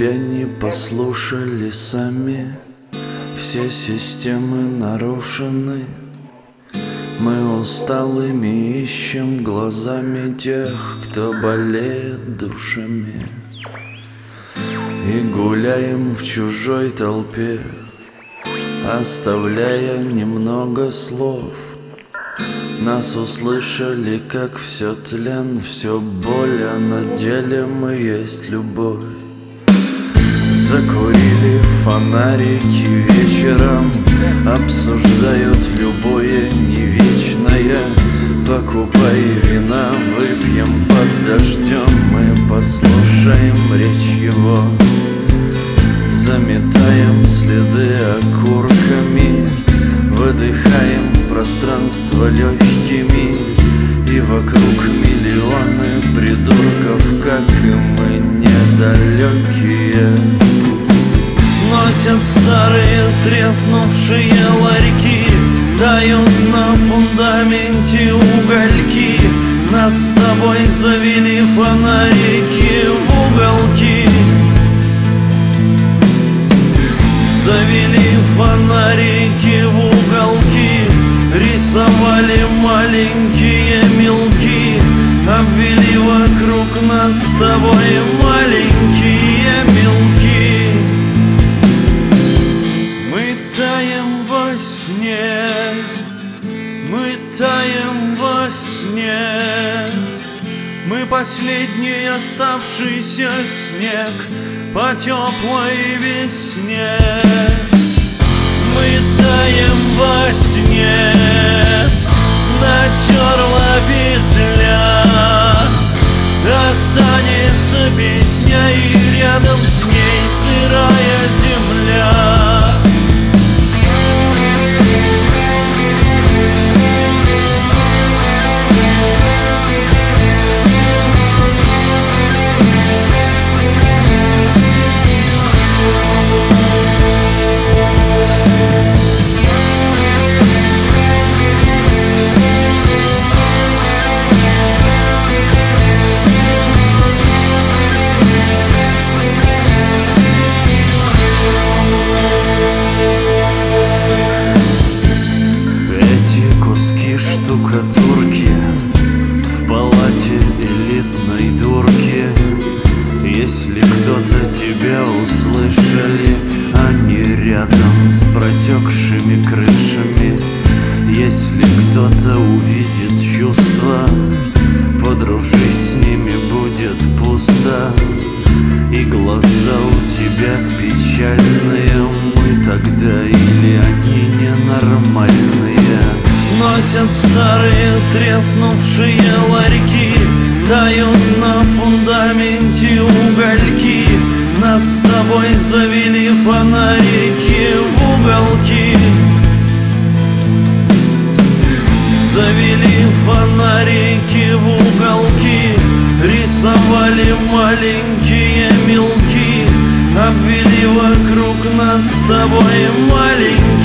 тебя не послушали сами. Все системы нарушены. Мы усталыми ищем глазами тех, кто болеет душами. И гуляем в чужой толпе, оставляя немного слов. Нас услышали, как все тлен, все боль, а на деле мы есть любовь. Закурили фонарики вечером, обсуждают любое не вечное. Покупай вина, выпьем под дождем, мы послушаем речь его. Заметаем следы окурками, выдыхаем в пространство легкими. И вокруг миллионы придурков, как и мы, недалекие. Сносят старые треснувшие ларьки, тают на фундаменте угольки. Нас с тобой завели фонарики в уголки. Завели фонарики в уголки, рисовали маленькие мелки, обвели вокруг нас с тобой маленькие мелки. Мы таем во сне, мы таем во сне. Мы последний оставшийся снег по теплой весне. Мы таем во сне, натерла петля. Останется песня, и рядом с ней сырая земля. Штукатурки в палате элитной дурки. Если кто-то тебя услышали, они рядом с протекшими крышами. Если кто-то увидит чувства, подружись с ними, будет пусто. И глаза у тебя печальные, мы тогда или они ненормальные. Сносят старые треснувшие ларьки, тают на фундаменте угольки. Нас с тобой завели фонарики в уголки. Завели фонарики в уголки, рисовали маленькие мелки, обвели вокруг нас с тобой маленькие